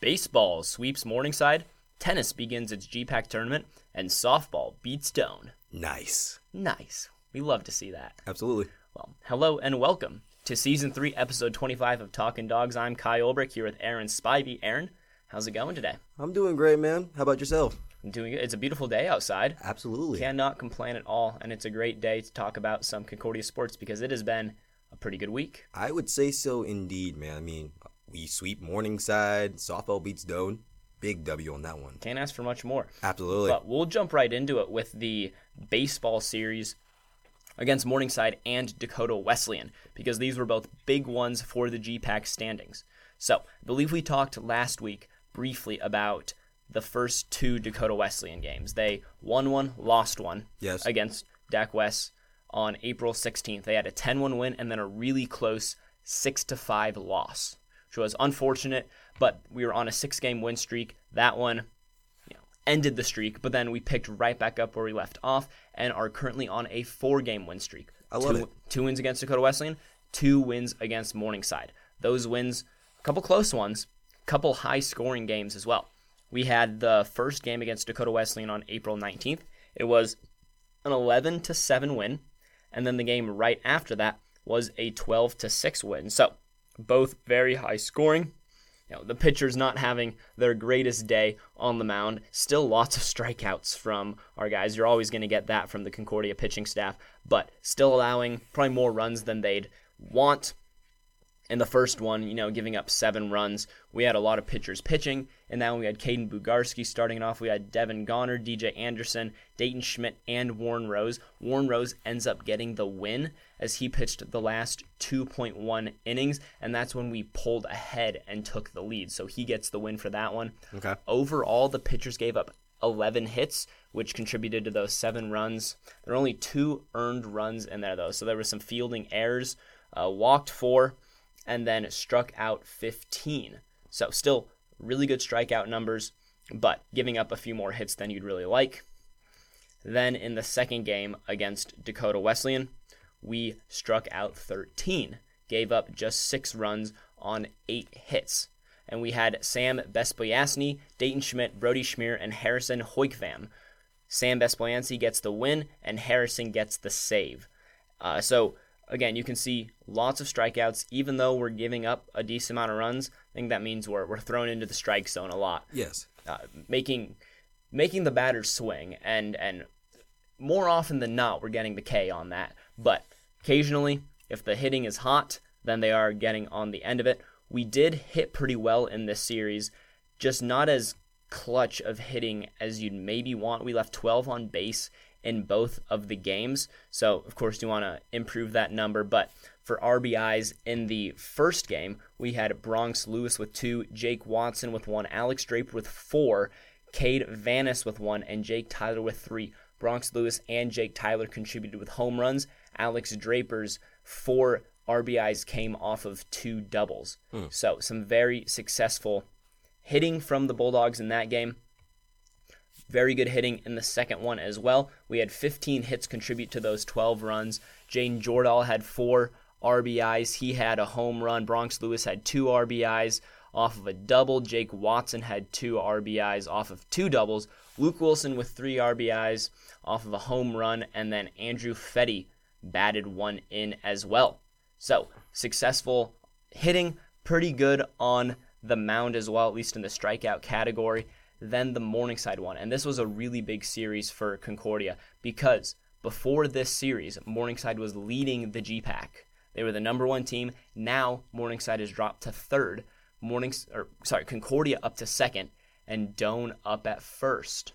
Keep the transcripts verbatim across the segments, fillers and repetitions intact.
Baseball sweeps Morningside, tennis begins its G PAC tournament, and softball beats Doane. Nice. Nice. We love to see that. Absolutely. Well, hello and welcome to Season three, Episode twenty-five of Talkin' Dogs. I'm Kai Ulbrich here with Aaron Spivey. Aaron, how's it going today? I'm doing great, man. How about yourself? I'm doing good. It's a beautiful day outside. Absolutely. Cannot complain at all, and it's a great day to talk about some Concordia sports because it has been a pretty good week. I would say so indeed, man. I mean, we sweep Morningside, softball beats Doane. Big W on that one. Can't ask for much more. Absolutely. But we'll jump right into it with the baseball series against Morningside and Dakota Wesleyan because these were both big ones for the G PAC standings. So, I believe we talked last week briefly about the first two Dakota Wesleyan games. They won one, lost one yes. against D A C West on April sixteenth. They had a ten one win and then a really close six to five loss, which was unfortunate, but we were on a six-game win streak. That one you know, ended the streak, but then we picked right back up where we left off and are currently on a four-game win streak. I love two, it. Two wins against Dakota Wesleyan, two wins against Morningside. Those wins, a couple close ones, a couple high-scoring games as well. We had the first game against Dakota Wesleyan on April nineteenth. It was an eleven to seven win, and then the game right after that was a twelve to six win. So, both very high scoring. You know, the pitchers not having their greatest day on the mound. Still lots of strikeouts from our guys. You're always going to get that from the Concordia pitching staff, but still allowing probably more runs than they'd want. In the first one, you know, giving up seven runs. We had a lot of pitchers pitching, and then we had Caden Bugarski starting it off. We had Devin Goner, D J Anderson, Dayton Schmidt, and Warren Rose. Warren Rose ends up getting the win as he pitched the last two point one innings, and that's when we pulled ahead and took the lead. So he gets the win for that one. Okay. Overall, the pitchers gave up eleven hits, which contributed to those seven runs. There are only two earned runs in there, though, so there were some fielding errors. Uh, walked four, and then struck out fifteen. So still really good strikeout numbers, but giving up a few more hits than you'd really like. Then in the second game against Dakota Wesleyan, we struck out thirteen, gave up just six runs on eight hits. And we had Sam Bespoyasny, Dayton Schmidt, Brody Schmier, and Harrison Hoikvam. Sam Bespoyasny gets the win, and Harrison gets the save. Uh, so Again, you can see lots of strikeouts. Even though we're giving up a decent amount of runs, I think that means we're we're thrown into the strike zone a lot. Yes. Uh, making making the batters swing, and and more often than not, we're getting the K on that. But occasionally, if the hitting is hot, then they are getting on the end of it. We did hit pretty well in this series, just not as clutch of hitting as you'd maybe want. We left twelve on base in both of the games. So, of course, you want to improve that number. But for R B Is in the first game, we had Bronx Lewis with two, Jake Watson with one, Alex Draper with four, Cade Vanis with one, and Jake Tyler with three. Bronx Lewis and Jake Tyler contributed with home runs. Alex Draper's four R B Is came off of two doubles. Hmm. So, some very successful hitting from the Bulldogs in that game. Very good hitting in the second one as well. We had fifteen hits contribute to those twelve runs. Jane Jordahl had four R B Is. He had a home run. Bronx Lewis had two R B Is off of a double. Jake Watson had two R B Is off of two doubles. Luke Wilson with three R B Is off of a home run. And then Andrew Fetty batted one in as well. So, successful hitting. Pretty good on the mound as well, at least in the strikeout category. Then the Morningside one. And this was a really big series for Concordia because before this series, Morningside was leading the G PAC. They were the number one team. Now Morningside has dropped to third. Mornings, or sorry, Concordia up to second, and Doane up at first.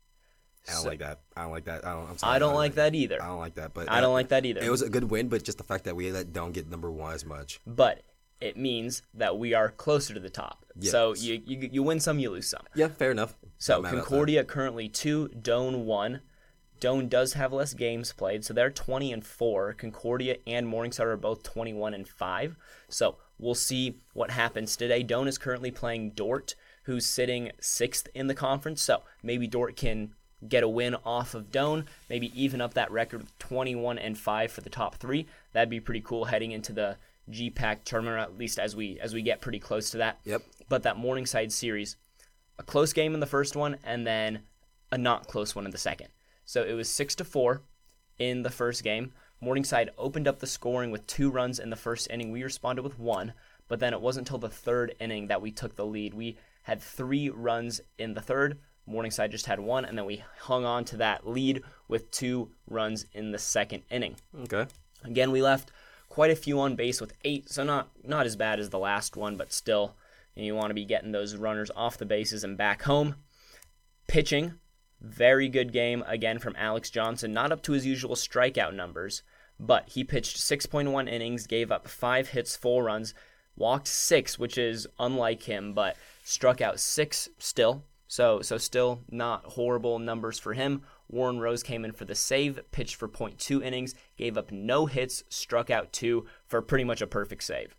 I don't so, like that. I don't like that. I don't, I'm sorry, I don't I like that either. I don't like that. But I don't like that either. It was a good win, but just the fact that we let Doane get number one as much. But it means that we are closer to the top. Yes. So you, you you win some, you lose some. Yeah, fair enough. So Concordia currently two, Doane one. Doane does have less games played, so they're twenty and four. Concordia and Morningside are both twenty-one and five. So we'll see what happens today. Doane is currently playing Dordt, who's sitting sixth in the conference. So maybe Dordt can get a win off of Doane, maybe even up that record with twenty-one and five for the top three. That'd be pretty cool heading into the G PAC tournament, or at least as we as we get pretty close to that. Yep. But that Morningside series, a close game in the first one, and then a not close one in the second. So it was six to four in the first game. Morningside opened up the scoring with two runs in the first inning. We responded with one, but then it wasn't until the third inning that we took the lead. We had three runs in the third. Morningside just had one, and then we hung on to that lead with two runs in the second inning. Okay. Again, we left quite a few on base with eight, so not not as bad as the last one, but still, you, know, you want to be getting those runners off the bases and back home. Pitching, very good game again from Alex Johnson, not up to his usual strikeout numbers, but he pitched six point one innings, gave up five hits, four runs, walked six, which is unlike him, but struck out six still. So so still not horrible numbers for him. Warren Rose came in for the save, pitched for point two innings, gave up no hits, struck out two for pretty much a perfect save.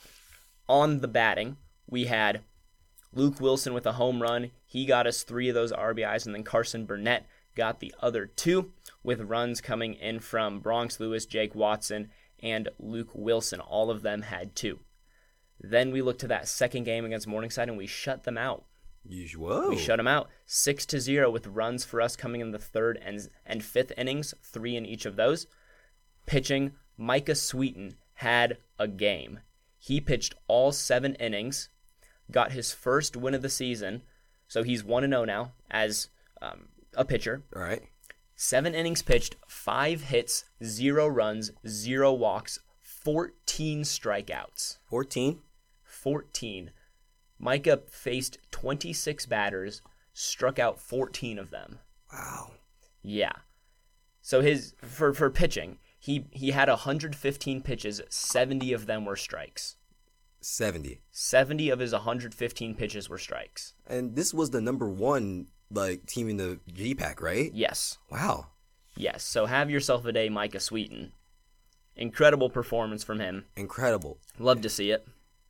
On the batting, we had Luke Wilson with a home run. He got us three of those R B Is, and then Carson Burnett got the other two, with runs coming in from Bronx Lewis, Jake Watson, and Luke Wilson. All of them had two. Then we looked to that second game against Morningside, and we shut them out. Whoa. We shut them out six to zero with runs for us coming in the third and and fifth innings, three in each of those. Pitching, Micah Sweeten had a game. He pitched all seven innings, got his first win of the season, so he's one and oh now as um, a pitcher. All right. Seven innings pitched, five hits, zero runs, zero walks, fourteen strikeouts. fourteen? fourteen. Micah faced twenty-six batters, struck out fourteen of them. Wow. Yeah. So his for for pitching, he he had one hundred fifteen pitches, seventy of them were strikes. seventy. seventy of his one hundred fifteen pitches were strikes. And this was the number one like team in the G PAC, right? Yes. Wow. Yes. So have yourself a day, Micah Sweeten. Incredible performance from him. Incredible. Love to see it.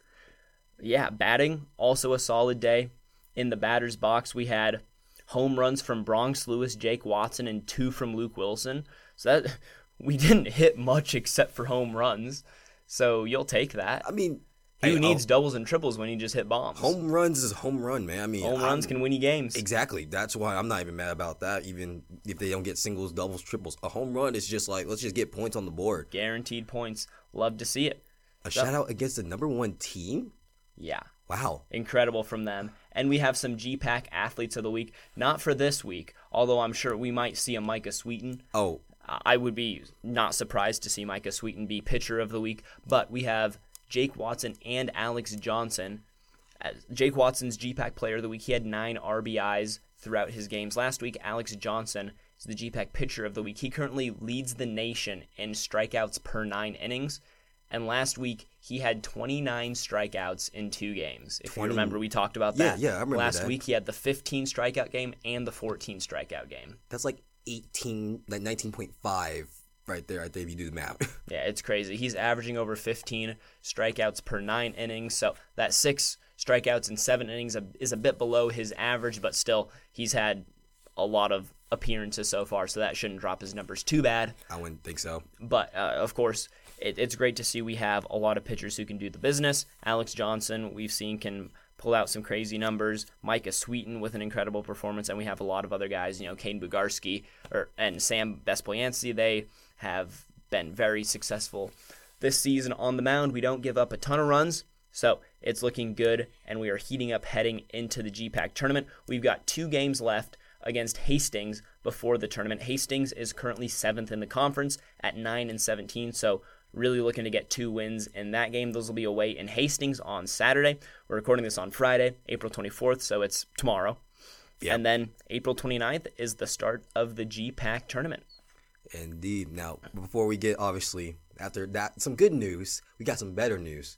Yeah, batting, also a solid day. In the batter's box, we had home runs from Bronx Lewis, Jake Watson, and two from Luke Wilson. So that we didn't hit much except for home runs. So you'll take that. I mean, Who hey, needs oh, doubles and triples when you just hit bombs? home runs is home run, man. I mean, Home runs I'm- can win you games. Exactly. That's why I'm not even mad about that, even if they don't get singles, doubles, triples. A home run is just like, let's just get points on the board. Guaranteed points. Love to see it. A So- shout out against the number one team? Yeah. Wow. Incredible from them. And we have some G PAC athletes of the week. Not for this week, although I'm sure we might see a Micah Sweeten. Oh, I would be not surprised to see Micah Sweeten be pitcher of the week. But we have Jake Watson and Alex Johnson. As Jake Watson's G PAC player of the week. He had nine R B Is throughout his games last week. Alex Johnson is the G PAC pitcher of the week. He currently leads the nation in strikeouts per nine innings. And last week, he had twenty-nine strikeouts in two games. If twenty you remember, we talked about Yeah, that. yeah, I remember Last that. week, he had the fifteen strikeout game and the fourteen strikeout game. that's like eighteen, like nineteen point five right there, I think, if you do the math. Yeah, it's crazy. He's averaging over fifteen strikeouts per nine innings. So that six strikeouts in seven innings is a bit below his average, but still, he's had a lot of appearances so far, so that shouldn't drop his numbers too bad. I wouldn't think so. But, uh, of course, it, it's great to see we have a lot of pitchers who can do the business. Alex Johnson, we've seen, can pull out some crazy numbers. Micah Sweeten with an incredible performance, and we have a lot of other guys, you know, Kane Bugarski or, and Sam Bespoyancy. They have been very successful this season on the mound. We don't give up a ton of runs, so it's looking good, and we are heating up heading into the G PAC tournament. We've got two games left against Hastings before the tournament. Hastings is currently seventh in the conference at nine and seventeen, so really looking to get two wins in that game. Those will be away in Hastings on Saturday. We're recording this on Friday, April twenty-fourth, so it's tomorrow. Yep. And then April twenty-ninth is the start of the G PAC tournament. Indeed. Now, before we get, obviously, after that, some good news, we got some better news.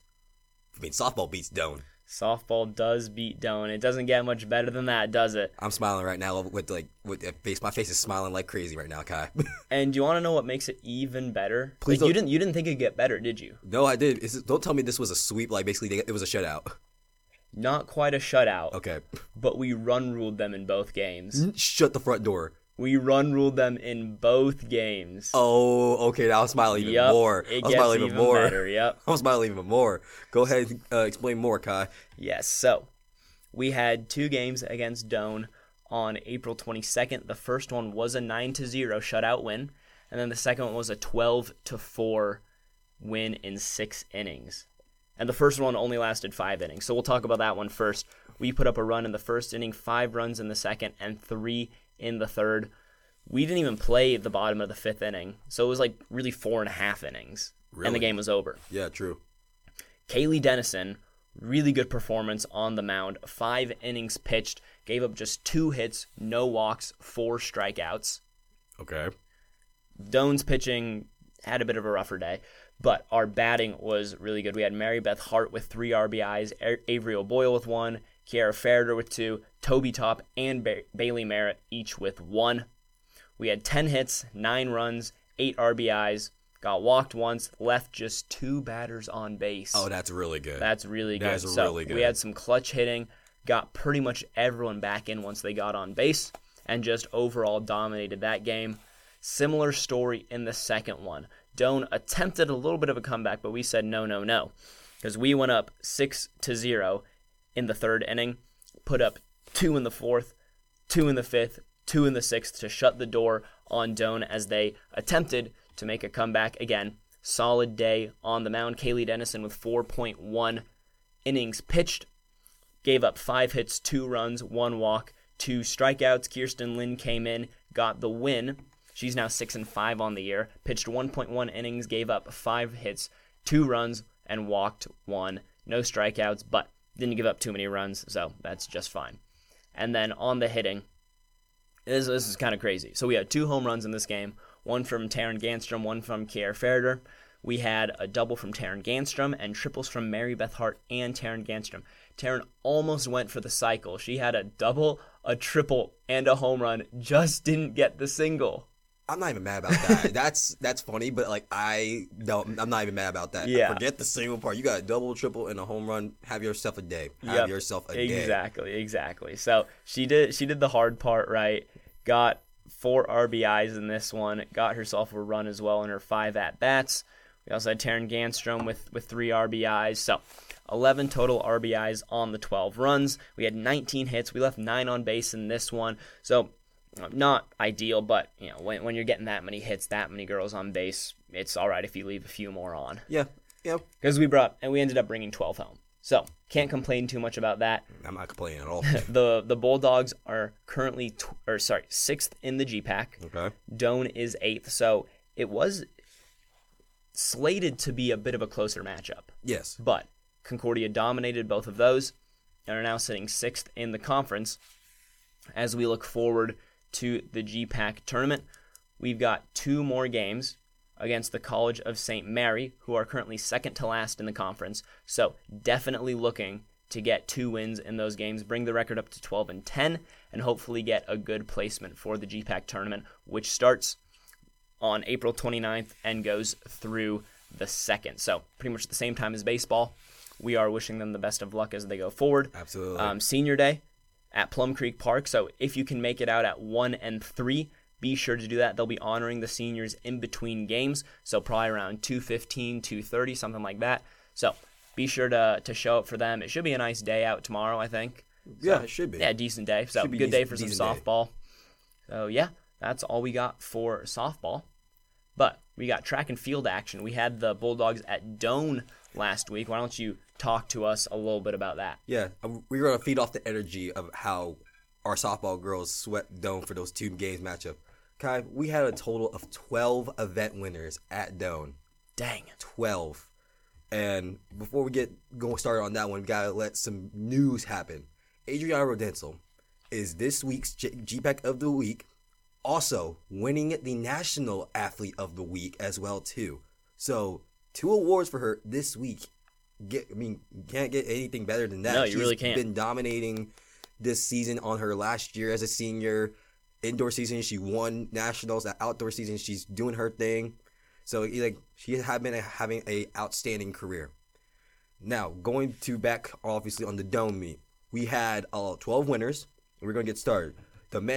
I mean, softball beats Doane. Softball does beat Doane. It doesn't get much better than that, does it? I'm smiling right now with, like, with a face. My face is smiling like crazy right now, Kai. And do you want to know what makes it even better? Please Like, you don't- didn't you didn't think it'd get better, did you? No, I did. It's, don't tell me this was a sweep. Like, basically, they, it was a shutout. Not quite a shutout, Okay. but we run ruled them in both games. Shut the front door. We run ruled them in both games. Oh, okay. Now I'm smiling even Yep, more. it I'm gets smiling even even more. better, yep. I'm smiling even more. Go ahead and uh, explain more, Kai. Yes, so we had two games against Doane on April twenty-second. The first one was a nine to zero shutout win, and then the second one was a twelve to four win in six innings. And the first one only lasted five innings, so we'll talk about that one first. We put up a run in the first inning, five runs in the second, and three in the third. We didn't even play the bottom of the fifth inning, so it was like really four and a half innings, Really? and the game was over. Yeah, true. Kaylee Dennison, really good performance on the mound. Five innings pitched, gave up just two hits, no walks, four strikeouts. Okay. Doane's pitching had a bit of a rougher day, but our batting was really good. We had Mary Beth Hart with three R B Is, Avery O'Boyle with one, Kiara Ferreter with two, Toby Top and ba- Bailey Merritt each with one. We had ten hits, nine runs, eight R B Is, got walked once, left just two batters on base. Oh, that's really good. That's really good. That is so really good. We had some clutch hitting, got pretty much everyone back in once they got on base, and just overall dominated that game. Similar story in the second one. Doane attempted a little bit of a comeback, but we said no, no, no, because we went up six to zero in the third inning, put up two in the fourth, two in the fifth, two in the sixth to shut the door on Doane as they attempted to make a comeback again. Solid day on the mound. Kaylee Dennison with four point one innings pitched, gave up five hits, two runs, one walk, two strikeouts. Kirsten Lynn came in, got the win. She's now six and five on the year. Pitched one point one innings, gave up five hits, two runs, and walked one. No strikeouts, but didn't give up too many runs, so that's just fine. And then on the hitting, this, this is kind of crazy. So we had two home runs in this game, one from Taryn Ganstrom, one from Kiara Ferreter. We had a double from Taryn Ganstrom and triples from Mary Beth Hart and Taryn Ganstrom. Taryn almost went for the cycle. She had a double, a triple, and a home run, just didn't get the single. I'm not even mad about that. that's that's funny, but like I don't. I'm not even mad about that. Yeah. Forget the single part. You got a double, triple, and a home run. Have yourself a day. Have Yep. yourself a day. Exactly, exactly. So she did she did the hard part right. Got four R B Is in this one. Got herself a run as well in her five at bats. We also had Taryn Ganstrom with with three R B Is. So eleven total R B Is on the twelve runs. We had nineteen hits. We left nine on base in this one. So not ideal, but you know when when you're getting that many hits, that many girls on base, it's all right if you leave a few more on. Yeah, yeah. Because we brought and we ended up bringing twelve home, so can't complain too much about that. I'm not complaining at all. the The Bulldogs are currently tw- or sorry sixth in the G PAC. Okay. Doane is eighth, so it was slated to be a bit of a closer matchup. Yes. But Concordia dominated both of those and are now sitting sixth in the conference. As we look forward to the G PAC tournament, we've got two more games against the College of Saint Mary, who are currently second to last in the conference. So definitely looking to get two wins in those games, bring the record up to twelve and ten, and hopefully get a good placement for the G PAC tournament, which starts on April twenty-ninth and goes through the second. So pretty much the same time as baseball. We are wishing them the best of luck as they go forward. Absolutely. Um, senior Day at Plum Creek Park. So if you can make it out at one and three, be sure to do that. They'll be honoring the seniors in between games. So probably around two fifteen, two thirty, something like that. So be sure to to show up for them. It should be a nice day out tomorrow, I think. Yeah, So, it should be. Yeah, decent day. So Should be good day decent- for some decent day. softball. So yeah, that's all we got for softball. But we got track and field action. We had the Bulldogs at Doane last week. Why don't you talk to us a little bit about that? Yeah, uh, we're gonna feed off the energy of how our softball girls swept Doane for those two games matchup. Kai, we had a total of twelve event winners at Doane. Dang. twelve. And before we get going started on that one, we gotta let some news happen. Adriana Rodensel is this week's G- GPAC of the Week, also winning the National Athlete of the Week as well too. So two awards for her this week. Get, I mean, you can't get anything better than that. No, you She's really can't. been dominating this season on her last year as a senior. Indoor season, she won nationals. Outdoor season, she's doing her thing. So, like, she has been having a outstanding career. Now, going to back, obviously, on the Doane meet, we had uh, twelve winners. And we're going to get started. The men's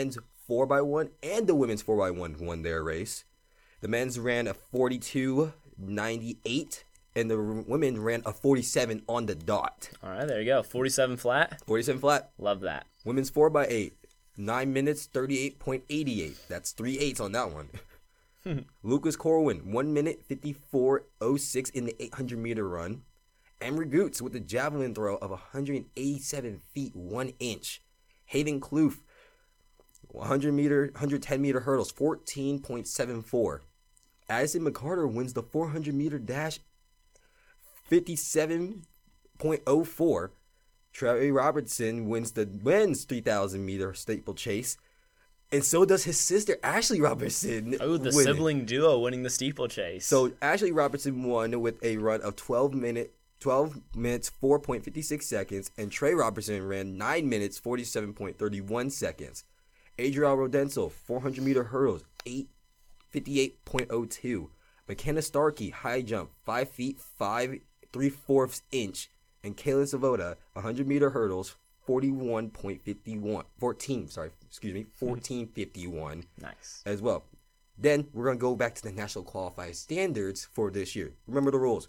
four by one and the women's four by one won their race. The men's ran a forty-two ninety-eight, and the women ran a forty-seven on the dot. All right, there you go. forty-seven flat. forty-seven flat. Love that. Women's four by eight, nine minutes, thirty-eight point eight eight. That's three eights on that one. Lucas Corwin, one minute, fifty-four oh six in the eight hundred meter run. Emery Goots with a javelin throw of one hundred eighty-seven feet, one inch. Hayden Kloof, one hundred meter, one hundred ten meter hurdles, fourteen point seven four. Addison McCarter wins the four hundred meter dash, fifty-seven point oh four. Trey Robertson wins the men's three thousand meter steeplechase. And so does his sister, Ashley Robertson. Oh, the winning. sibling duo winning the steeplechase. So Ashley Robertson won with a run of twelve minute, twelve minutes, four point five six seconds, and Trey Robertson ran nine minutes, forty-seven point three one seconds. Adriana Rodenzel, four hundred meter hurdles, eight fifty-eight point oh two. McKenna Starkey, high jump, five feet, five, three-fourths inch. And Kaylin Savoda, one hundred meter hurdles, forty-one point five one. fourteen, sorry, excuse me, fourteen fifty-one. Nice. As well. Then we're going to go back to the national qualifying standards for this year. Remember the rules.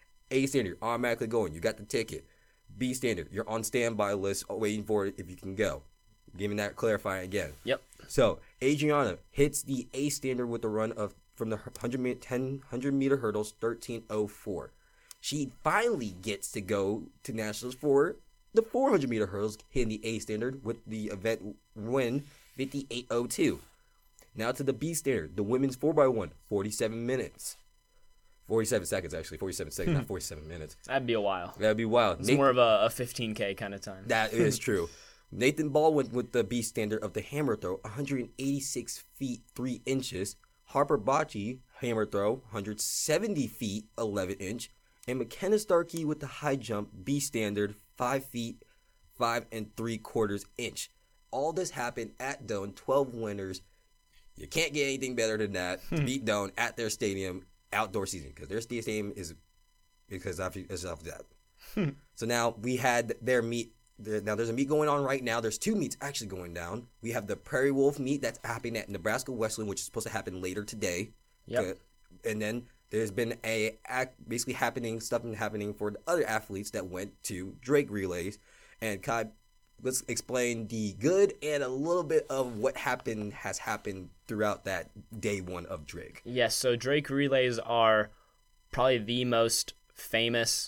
A standard, automatically going. You got the ticket. B standard, you're on standby list waiting for it if you can go. Giving that clarifying again. Yep. So Adriana hits the A standard with a run of from the one hundred meter, ten, one hundred meter hurdles, thirteen oh four. She finally gets to go to nationals for the four hundred meter hurdles, hitting the A standard with the event win, fifty-eight oh two. Now to the B standard, the women's four by one, forty-seven minutes. forty-seven seconds, actually. forty-seven seconds, not forty-seven minutes. That'd be a while. That'd be wild. It's Nathan, more of a, a fifteen K kind of time. that is true. Nathan Baldwin with the B standard of the hammer throw, one hundred eighty-six feet, three inches. Harper Bocci, hammer throw, one hundred seventy feet, eleven inch. And McKenna Starkey with the high jump, B standard, five feet, five and three quarters inch. All this happened at Doane, twelve winners. You can't get anything better than that. To beat Doane at their stadium, outdoor season, because their stadium is because of, is of that. So now we had their meet. Now there's a meet going on right now. There's two meets actually going down. We have the Prairie Wolf meet that's happening at Nebraska Westland, which is supposed to happen later today. Yep. And then there's been a act basically happening stuff happening for the other athletes that went to Drake relays. And Kai, let's explain the good and a little bit of what happened has happened throughout that day one of Drake. Yes, so Drake relays are probably the most famous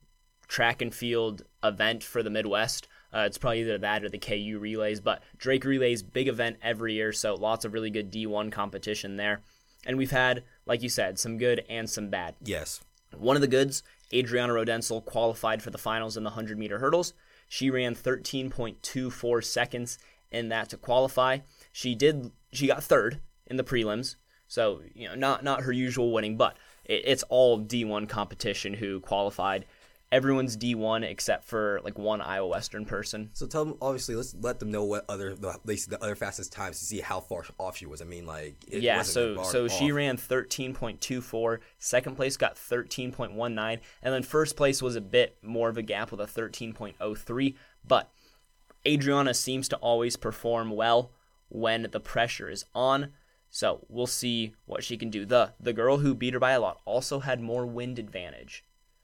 track and field event for the Midwest. Uh, it's probably either that or the K U relays, but Drake relays, big event every year, so lots of really good D one competition there. And we've had, like you said, some good and some bad. Yes. One of the goods, Adriana Rodenzel qualified for the finals in the one hundred meter hurdles. She ran thirteen point two four seconds in that to qualify. She did. She got third in the prelims, so you know, not not her usual winning, but it, it's all D one competition who qualified. Everyone's D one except for like one Iowa Western person. So tell them, obviously, let's let them know what other the, the other fastest times to see how far off she was. I mean, like, it yeah, wasn't so far so off. she ran thirteen point two four. Second place got thirteen point one nine, and then first place was a bit more of a gap with a thirteen point oh three. But Adriana seems to always perform well when the pressure is on. So we'll see what she can do. The the girl who beat her by a lot also had more wind advantage.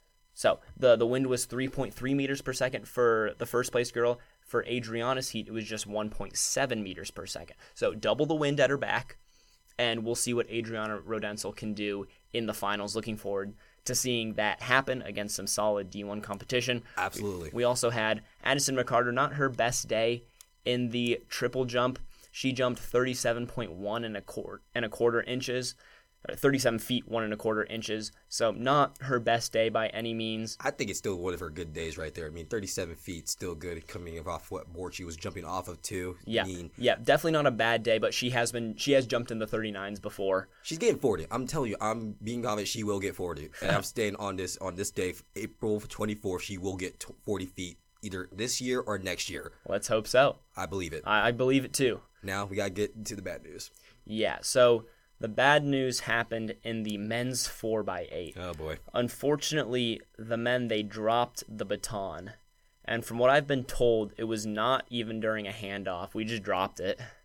So the, the wind was three point three meters per second for the first place girl. For Adriana's heat, it was just one point seven meters per second. So double the wind at her back, and we'll see what Adriana Rodenzel can do in the finals. Looking forward to seeing that happen against some solid D one competition. Absolutely. We, we also had Addison McCarter, not her best day in the triple jump. She jumped thirty-seven point one and a quarter, and a quarter inches. thirty-seven feet, one and a quarter inches. So not her best day by any means. I think it's still one of her good days right there. I mean, thirty-seven feet, still good coming off what board she was jumping off of too. Yeah, I mean, yeah, definitely not a bad day, but she has been, she has jumped in the thirty-nines before. she's getting forty. I'm telling you, I'm being confident she will get forty. And I'm staying on this on this day, April twenty-fourth, she will get forty feet either this year or next year. Let's hope so. I believe it. I, I believe it too. Now we got to get into the bad news. Yeah, so the bad news happened in the men's four by eight. Oh, boy. Unfortunately, the men, they dropped the baton. And from what I've been told, it was not even during a handoff. We just dropped it.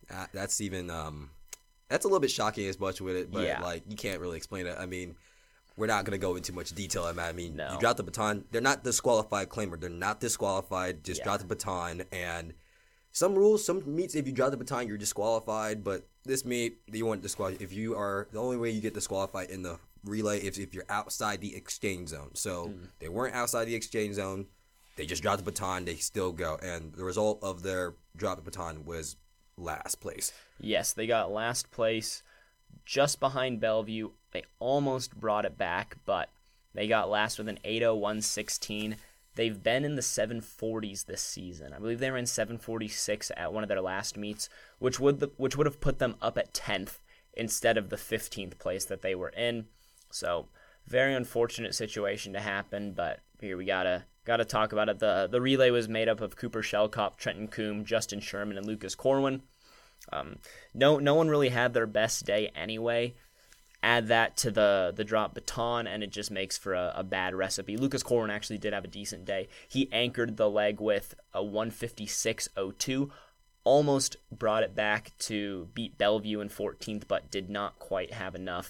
Uh, that's even um, that's a little bit shocking as much with it, but Yeah. like you can't really explain it. I mean, we're not gonna go into much detail on that. I mean, No. you drop the baton. They're not disqualified claimer. They're not disqualified. Just Yeah. drop the baton. And some rules, some meets, if you drop the baton, you're disqualified. But this meet, you weren't disqualified. If you are, the only way you get disqualified in the relay is if you're outside the exchange zone. So Mm. they weren't outside the exchange zone. They just dropped the baton. They still go. And the result of their drop the baton was last place. Yes, they got last place just behind Bellevue. They almost brought it back, but they got last with an eight oh one sixteen. They've been in the seven forties this season. I believe they were in seven forty-six at one of their last meets, which would which would have put them up at tenth instead of the fifteenth place that they were in. So, very unfortunate situation to happen, but here we gotta gotta talk about it. The the relay was made up of Cooper Shellcop, Trenton Coombe, Justin Sherman, and Lucas Corwin. Um, no no one really had their best day anyway. Add that to the the drop baton, and it just makes for a, a bad recipe. Lucas Corwin actually did have a decent day. He anchored the leg with a one fifty-six oh two, almost brought it back to beat Bellevue in fourteenth, but did not quite have enough.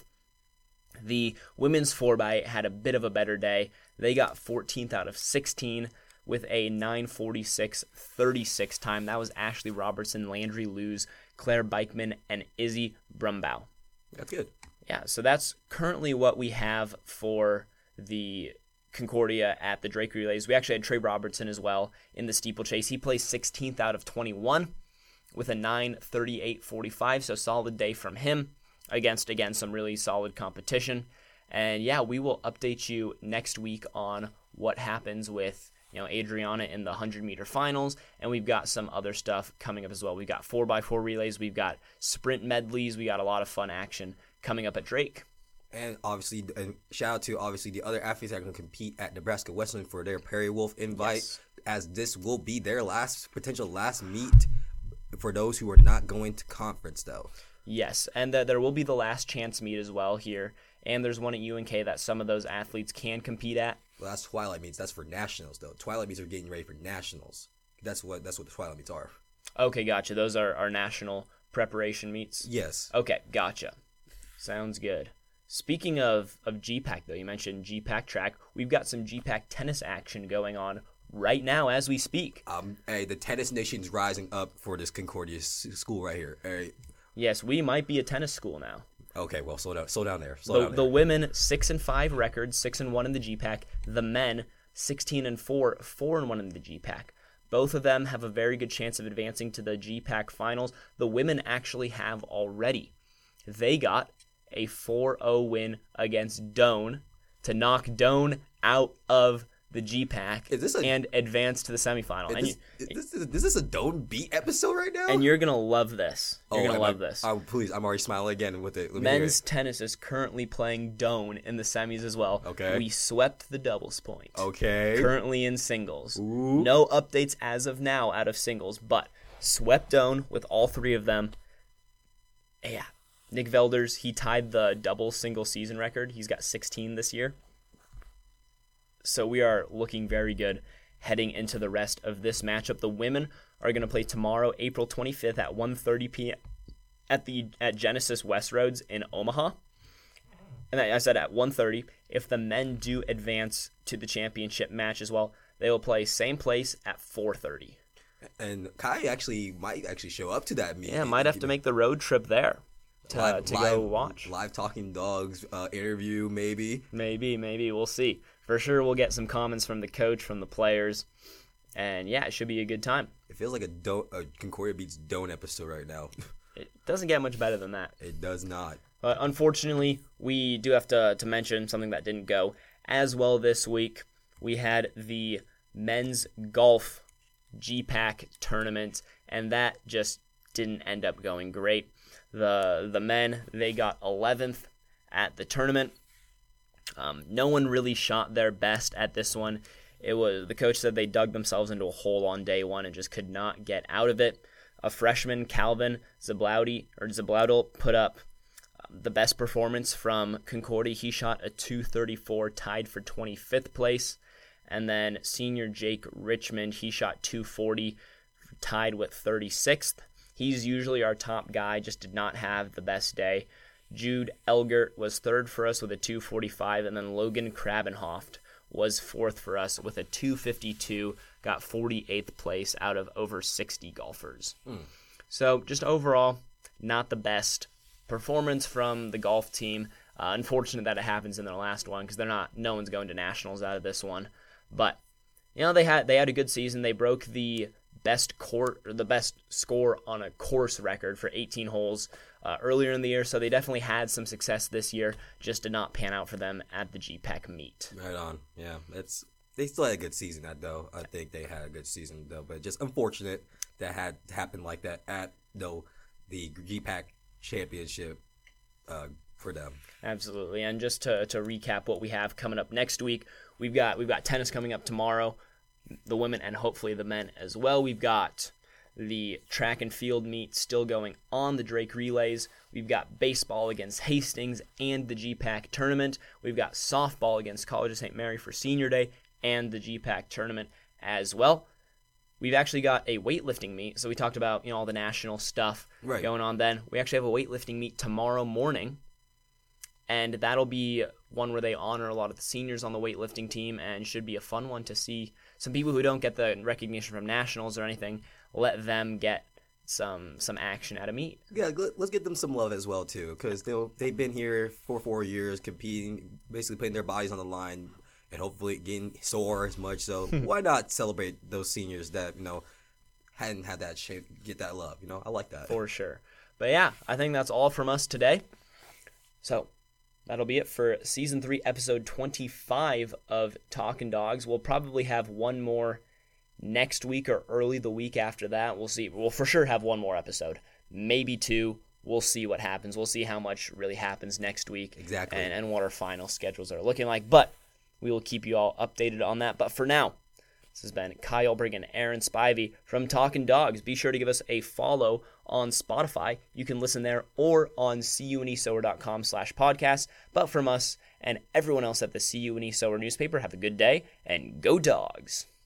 The women's four by eight had a bit of a better day. They got fourteenth out of sixteen with a nine forty-six thirty-six time. That was Ashley Robertson, Landry Lewis, Claire Beichman, and Izzy Brumbaugh. That's good. Yeah, so that's currently what we have for the Concordia at the Drake Relays. We actually had Trey Robertson as well in the steeplechase. He placed sixteenth out of twenty-one with a nine thirty-eight forty-five, so solid day from him against, again, some really solid competition. And yeah, we will update you next week on what happens with, you know, Adriana in the one hundred meter finals, and we've got some other stuff coming up as well. We've got four by four relays, we've got sprint medleys, we got a lot of fun action coming up at Drake. And obviously, and shout out to obviously the other athletes that are going to compete at Nebraska Western for their Perry Wolf invite, Yes. as this will be their last potential last meet for those who are not going to conference though. Yes, and uh, there will be the last chance meet as well here, and there's one at U N K that some of those athletes can compete at. Well, that's Twilight meets. That's for nationals though. Twilight meets are getting ready for nationals. That's what that's what the Twilight meets are. Okay, gotcha. Those are our national preparation meets. Yes. Okay, gotcha. Sounds good. Speaking of, of G PAC, though, you mentioned G PAC track. We've got some G PAC tennis action going on right now as we speak. Um. Hey, the tennis nation's rising up for this Concordia s- school right here. Hey. Yes, we might be a tennis school now. Okay. Well, slow down. Slow down there. Slow The, down the there. women six and five record, six and one in the G PAC. The men sixteen and four, four and one in the G PAC. Both of them have a very good chance of advancing to the G PAC finals. The women actually have already. They got a four oh win against Doane to knock Doane out of the G PAC Is this a- and advance to the semifinal. And, Is you, this, is this, is this a Don't Beat episode right now? and you're going to love this. You're going to am love I- this. Oh, please. I'm already smiling again with it. Let me hear Men's it. tennis is currently playing Doane in the semis as well. Okay. We swept the doubles point. Okay. Currently in singles. Ooh. No updates as of now out of singles, but swept Doane with all three of them. Yeah. Nick Velders, he tied the double single season record. He's got sixteen this year. So we are looking very good heading into the rest of this matchup. The women are going to play tomorrow, April twenty-fifth at one thirty p.m. at the at Genesis Westroads in Omaha. And I said at one thirty. If the men do advance to the championship match as well, they will play same place at four thirty. And Kai actually might actually show up to that meeting. Yeah, might have to make the road trip there to, live, to live, go watch. Live Talking Dogs uh, interview, maybe. Maybe, maybe. We'll see. For sure, we'll get some comments from the coach, from the players. And yeah, it should be a good time. It feels like a, Do- a Concordia Beats Don't episode right now. It doesn't get much better than that. It does not. But unfortunately, we do have to, to mention something that didn't go as well this week. We had the men's golf G PAC tournament, and that just didn't end up going great. The the men, they got eleventh at the tournament. Um, no one really shot their best at this one. It was the coach said they dug themselves into a hole on day one and just could not get out of it. A freshman, Calvin Zablaudy or Zablaudel, put up um, the best performance from Concordia. He shot a two thirty-four, tied for twenty-fifth place. And then senior Jake Richmond, he shot two forty, tied with thirty-sixth. He's usually our top guy, just did not have the best day. Jude Elgert was third for us with a two forty-five, and then Logan Krabenhoft was fourth for us with a two fifty-two, got forty-eighth place out of over sixty golfers. Mm. So just overall, not the best performance from the golf team. Uh, unfortunate that it happens in their last one because they're not. No one's going to nationals out of this one, but you know they had they had a good season. They broke the best court or the best score on a course record for eighteen holes uh, earlier in the year. So they definitely had some success this year. Just did not pan out for them at the G PAC meet. Right on. Yeah, it's they still had a good season. That though I think they had a good season though, but just unfortunate that had happened like that at though the G PAC championship. Uh, for them. Absolutely. And just to, to recap what we have coming up next week, we've got we've got tennis coming up tomorrow, the women and hopefully the men as well. We've got the track and field meet still going on, the Drake Relays. We've got baseball against Hastings and the G PAC tournament. We've got softball against College of Saint Mary for Senior Day and the G PAC tournament as well. We've actually got a weightlifting meet. So we talked about, you know, all the national stuff right. going on then. We actually have a weightlifting meet tomorrow morning. And that'll be one where they honor a lot of the seniors on the weightlifting team and should be a fun one to see some people who don't get the recognition from nationals or anything, let them get some some action at a meet. Yeah, let's get them some love as well, too, because they've been here for four years competing, basically putting their bodies on the line and hopefully getting sore as much. So why not celebrate those seniors that, you know, hadn't had that shape, get that love, you know? I like that. For sure. But yeah, I think that's all from us today. So that'll be it for Season three, Episode twenty-five of Talkin' Dogs. We'll probably have one more next week or early the week after that. We'll see. We'll for sure have one more episode. Maybe two. We'll see what happens. We'll see how much really happens next week. Exactly. And, and what our final schedules are looking like. But we will keep you all updated on that. But for now, this has been Kyle Brigg and Aaron Spivey from Talkin' Dogs. Be sure to give us a follow on Spotify. You can listen there or on C U N E sower dot com slash podcast. But from us and everyone else at the C U N E Sower newspaper, have a good day and go Dogs.